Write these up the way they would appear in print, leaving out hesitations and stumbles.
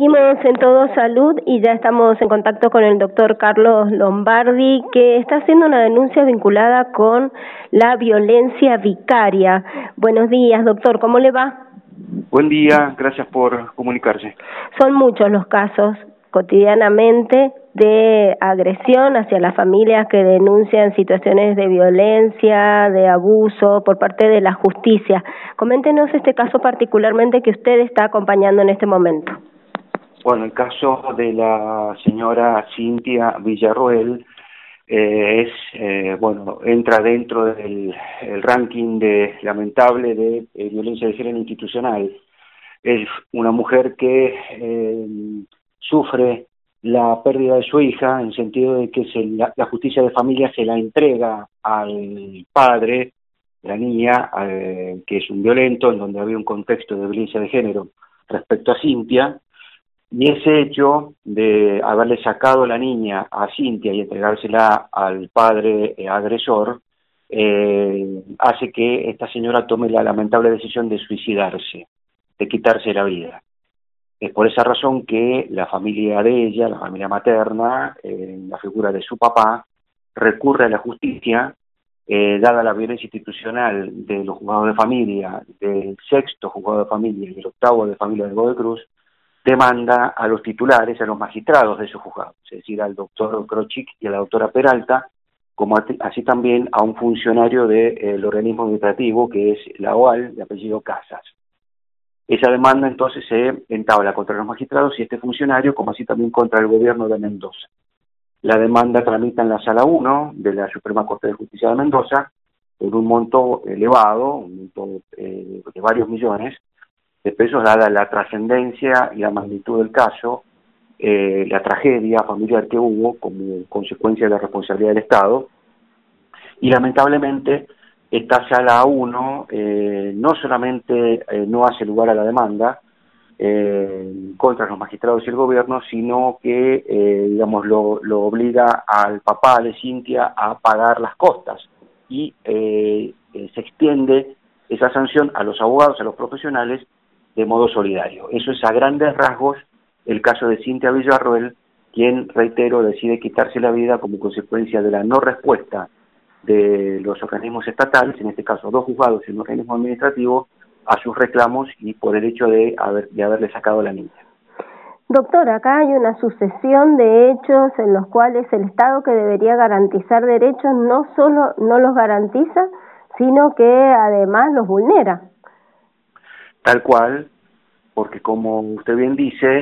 Seguimos en Todo Salud y ya estamos en contacto con el doctor Carlos Lombardi, que está haciendo una denuncia vinculada con la violencia vicaria. Buenos días, doctor, ¿cómo le va? Buen día, gracias por comunicarse. Son muchos los casos cotidianamente de agresión hacia las familias que denuncian situaciones de violencia, de abuso por parte de la justicia. Coméntenos este caso particularmente que usted está acompañando en este momento. Bueno, el caso de la señora Cintia Villarroel entra dentro del ranking lamentable de violencia de género institucional. Es una mujer que sufre la pérdida de su hija, en el sentido de que la justicia de familia se la entrega al padre de la niña, que es un violento, en donde había un contexto de violencia de género respecto a Cintia. Y ese hecho de haberle sacado la niña a Cintia y entregársela al padre agresor hace que esta señora tome la lamentable decisión de suicidarse, de quitarse la vida. Es por esa razón que la familia de ella, la familia materna, en la figura de su papá, recurre a la justicia, dada la violencia institucional de los juzgados de familia, del 6º juzgado de familia y del 8º de familia de Godoy Cruz, demanda a los titulares, a los magistrados de esos juzgados, es decir, al doctor Crochic y a la doctora Peralta, como así también a un funcionario del organismo administrativo que es la OAL, de apellido Casas. Esa demanda entonces se entabla contra los magistrados y este funcionario, como así también contra el gobierno de Mendoza. La demanda tramita en la Sala 1 de la Suprema Corte de Justicia de Mendoza por un monto elevado, un monto de varios millones de pesos, dada la trascendencia y la magnitud del caso, la tragedia familiar que hubo como consecuencia de la responsabilidad del Estado. Y lamentablemente esta Sala 1 no solamente no hace lugar a la demanda contra los magistrados y el gobierno, sino que lo obliga al papá de Cintia a pagar las costas y se extiende esa sanción a los abogados, a los profesionales, de modo solidario. Eso es a grandes rasgos el caso de Cintia Villarroel, quien, reitero, decide quitarse la vida como consecuencia de la no respuesta de los organismos estatales, en este caso 2 juzgados y un organismo administrativo, a sus reclamos y por el hecho de haberle sacado la niña. Doctor, acá hay una sucesión de hechos en los cuales el Estado, que debería garantizar derechos, no solo no los garantiza, sino que además los vulnera. Tal cual, porque como usted bien dice,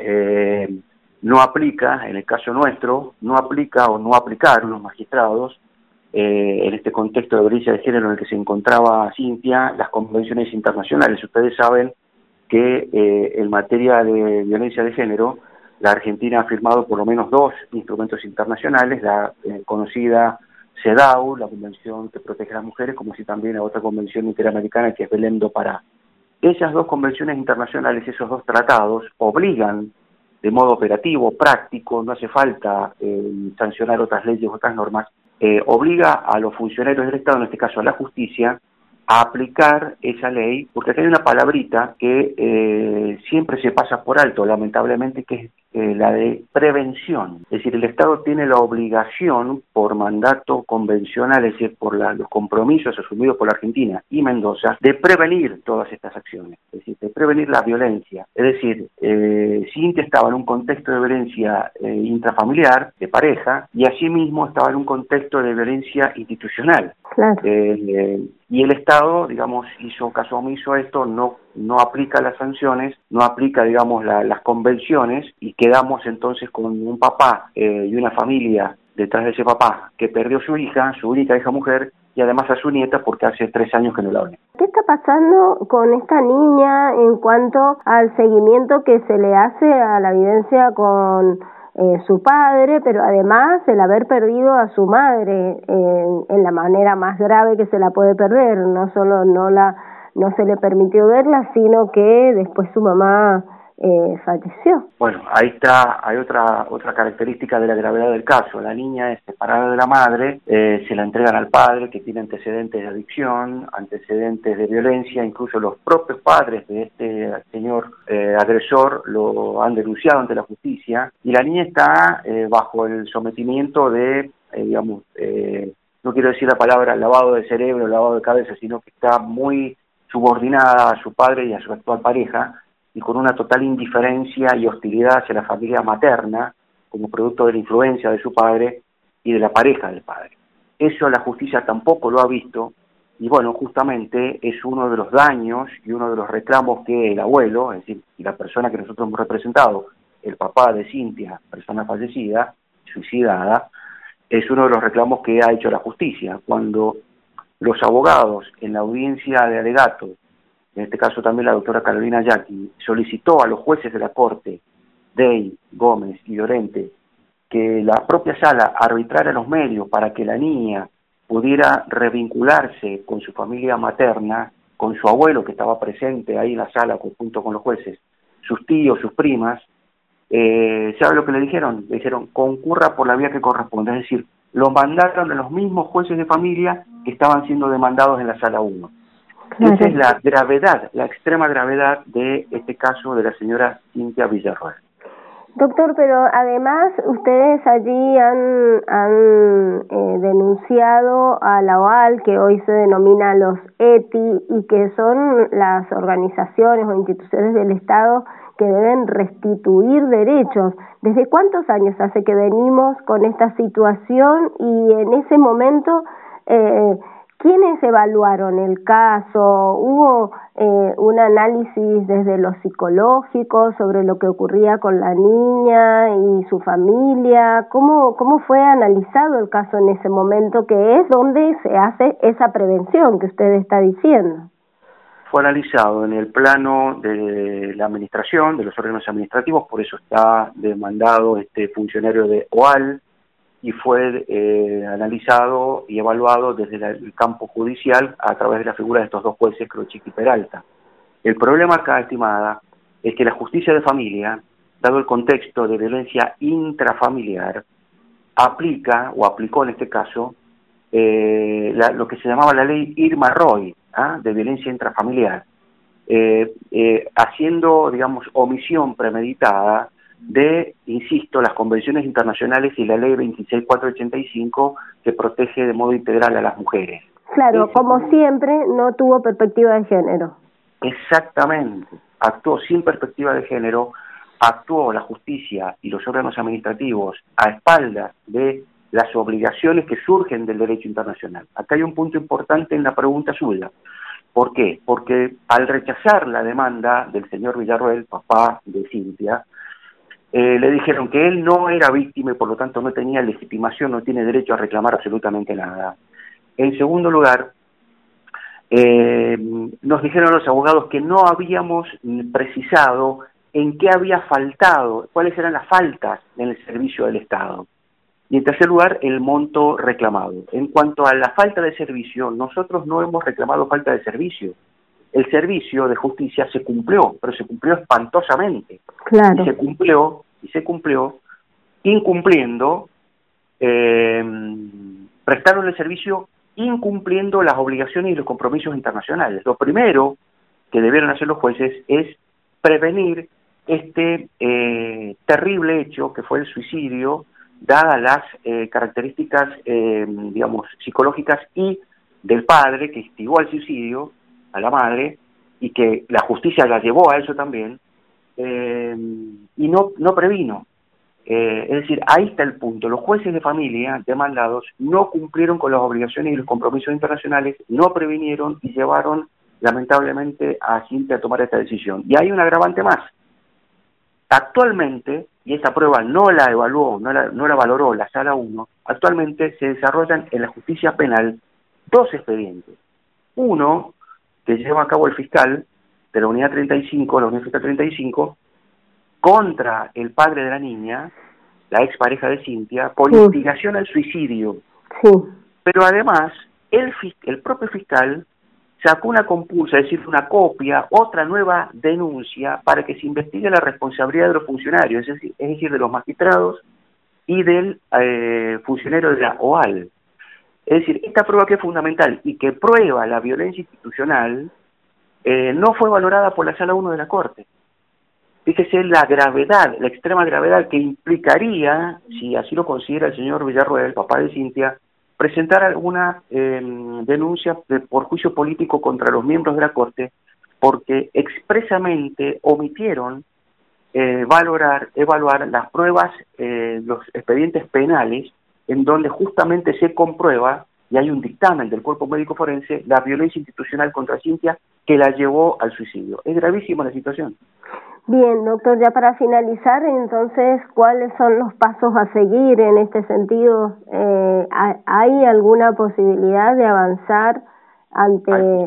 no aplica, en el caso nuestro, no aplica o no aplicaron los magistrados, en este contexto de violencia de género en el que se encontraba Cintia, las convenciones internacionales. Ustedes saben que en materia de violencia de género, la Argentina ha firmado por lo menos 2 instrumentos internacionales, la conocida CEDAW, la Convención que protege a las mujeres, como así también a otra convención interamericana que es Belém do Pará. Esas 2 convenciones internacionales, esos 2 tratados, obligan de modo operativo, práctico, no hace falta sancionar otras leyes, otras normas, obliga a los funcionarios del Estado, en este caso a la justicia, a aplicar esa ley, porque acá hay una palabrita que siempre se pasa por alto, lamentablemente, que es la de prevención. Es decir, el Estado tiene la obligación por mandato convencional, es decir, por los compromisos asumidos por la Argentina y Mendoza, de prevenir todas estas acciones, es decir, de prevenir la violencia. Es decir, Cintia estaba en un contexto de violencia intrafamiliar, de pareja, y asimismo estaba en un contexto de violencia institucional. Claro. Y el Estado, digamos, hizo caso omiso a esto, no aplica las sanciones, no aplica, digamos, las convenciones, y quedamos entonces con un papá y una familia detrás de ese papá que perdió su hija, su única hija mujer, y además a su nieta porque hace 3 años que no la ven. ¿Qué está pasando con esta niña en cuanto al seguimiento que se le hace a la evidencia con su padre, pero además el haber perdido a su madre en la manera más grave que se la puede perder? No solo no se le permitió verla, sino que después su mamá falleció. Bueno, ahí hay otra característica de la gravedad del caso. La niña es separada de la madre, se la entregan al padre, que tiene antecedentes de adicción, antecedentes de violencia. Incluso los propios padres de este señor agresor lo han denunciado ante la justicia, y la niña está bajo el sometimiento de, no quiero decir la palabra lavado de cerebro, lavado de cabeza, sino que está muy subordinada a su padre y a su actual pareja, y con una total indiferencia y hostilidad hacia la familia materna, como producto de la influencia de su padre y de la pareja del padre. Eso la justicia tampoco lo ha visto, y bueno, justamente es uno de los daños y uno de los reclamos que el abuelo, es decir, la persona que nosotros hemos representado, el papá de Cintia, persona fallecida, suicidada, es uno de los reclamos que ha hecho la justicia. Cuando los abogados en la audiencia de alegato, en este caso también la doctora Carolina Yaqui, solicitó a los jueces de la Corte, Dey, Gómez y Llorente, que la propia sala arbitrara los medios para que la niña pudiera revincularse con su familia materna, con su abuelo que estaba presente ahí en la sala junto con los jueces, sus tíos, sus primas, ¿sabe lo que le dijeron? Le dijeron, concurra por la vía que corresponde, es decir, lo mandaron a los mismos jueces de familia que estaban siendo demandados en la sala 1. Claro. Esa es la gravedad, la extrema gravedad de este caso de la señora Cintia Villarroel. Doctor, pero además ustedes allí han denunciado a la OAL, que hoy se denomina los ETI, y que son las organizaciones o instituciones del Estado que deben restituir derechos. ¿Desde cuántos años hace que venimos con esta situación? Y en ese momento, ¿quiénes evaluaron el caso? ¿Hubo un análisis desde lo psicológico sobre lo que ocurría con la niña y su familia? ¿Cómo fue analizado el caso en ese momento, que es donde se hace esa prevención que usted está diciendo? Fue analizado en el plano de la administración, de los órganos administrativos, por eso está demandado este funcionario de OAL, y fue analizado y evaluado desde el campo judicial a través de la figura de estos dos jueces, Crochic y Peralta. El problema acá, estimada, es que la justicia de familia, dado el contexto de violencia intrafamiliar, aplicó en este caso lo que se llamaba la ley Irma Roy, de violencia intrafamiliar, haciendo, digamos, omisión premeditada de, insisto, las convenciones internacionales y la ley 26485 que protege de modo integral a las mujeres. Claro, como siempre, no tuvo perspectiva de género. Exactamente, actuó sin perspectiva de género, actuó la justicia y los órganos administrativos a espaldas de las obligaciones que surgen del derecho internacional. Acá hay un punto importante en la pregunta suya. ¿Por qué? Porque al rechazar la demanda del señor Villarroel, papá de Cintia, le dijeron que él no era víctima y por lo tanto no tenía legitimación, no tiene derecho a reclamar absolutamente nada. En segundo lugar, nos dijeron los abogados que no habíamos precisado en qué había faltado, cuáles eran las faltas en el servicio del Estado. Y en tercer lugar, el monto reclamado. En cuanto a la falta de servicio, nosotros no hemos reclamado falta de servicio. El servicio de justicia se cumplió, pero se cumplió espantosamente. Claro. Y se cumplió incumpliendo, prestaron el servicio incumpliendo las obligaciones y los compromisos internacionales. Lo primero que debieron hacer los jueces es prevenir este terrible hecho que fue el suicidio, dadas las características, digamos, psicológicas y del padre que instigó al suicidio, a la madre, y que la justicia la llevó a eso también, y no previno. Es decir, ahí está el punto. Los jueces de familia demandados no cumplieron con las obligaciones y los compromisos internacionales, no previnieron y llevaron, lamentablemente, a Cintia a tomar esta decisión. Y hay un agravante más. Actualmente, y esta prueba no la evaluó, no la valoró la Sala 1, actualmente se desarrollan en la justicia penal dos expedientes. Uno, que lleva a cabo el fiscal de la Unidad 35, la Unidad Fiscal 35, contra el padre de la niña, la expareja de Cintia, por instigación al suicidio. Sí. Pero además, el propio fiscal sacó una compulsa, es decir, una copia, otra nueva denuncia para que se investigue la responsabilidad de los funcionarios, es decir, de los magistrados y del funcionario de la OAL. Es decir, esta prueba que es fundamental y que prueba la violencia institucional no fue valorada por la Sala 1 de la Corte. Fíjese la gravedad, la extrema gravedad que implicaría, si así lo considera el señor Villarroel, papá de Cintia, presentar alguna denuncia por juicio político contra los miembros de la Corte, porque expresamente omitieron evaluar las pruebas, los expedientes penales, en donde justamente se comprueba, y hay un dictamen del cuerpo médico forense, la violencia institucional contra Cintia que la llevó al suicidio. Es gravísima la situación. Bien, doctor, ya para finalizar, entonces, ¿cuáles son los pasos a seguir en este sentido? ¿Hay alguna posibilidad de avanzar ante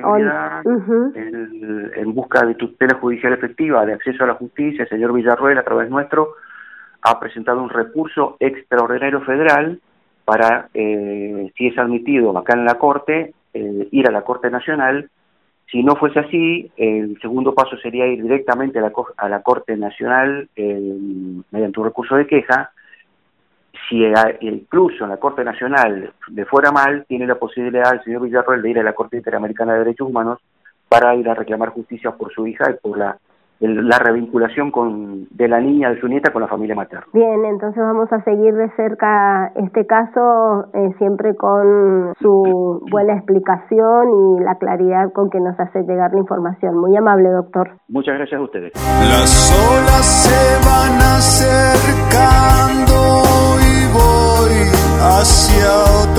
en busca de tutela judicial efectiva, de acceso a la justicia? El señor Villarroel, a través nuestro, ha presentado un recurso extraordinario federal para, si es admitido acá en la Corte, ir a la Corte Nacional. Si no fuese así, el segundo paso sería ir directamente a la Corte Nacional mediante un recurso de queja. Si incluso en la Corte Nacional le fuera mal, tiene la posibilidad el señor Villarroel de ir a la Corte Interamericana de Derechos Humanos para ir a reclamar justicia por su hija y por la revinculación de la niña, de su nieta, con la familia materna. Bien, entonces vamos a seguir de cerca este caso, siempre con su buena explicación y la claridad con que nos hace llegar la información. Muy amable, doctor. Muchas gracias a ustedes. Las olas se van acercando y voy hacia otro